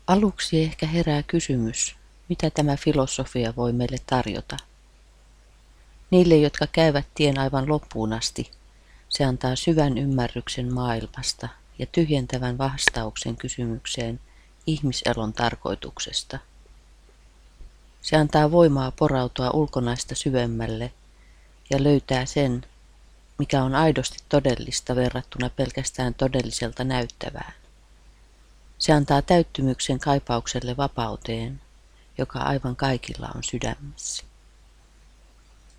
Aluksi ehkä herää kysymys, mitä tämä filosofia voi meille tarjota. Niille, jotka käyvät tien aivan loppuun asti, se antaa syvän ymmärryksen maailmasta ja tyhjentävän vastauksen kysymykseen ihmiselon tarkoituksesta. Se antaa voimaa porautua ulkonaista syvemmälle ja löytää sen, mikä on aidosti todellista verrattuna pelkästään todelliselta näyttävään. Se antaa täyttymyksen kaipaukselle vapauteen, joka aivan kaikilla on sydämessä.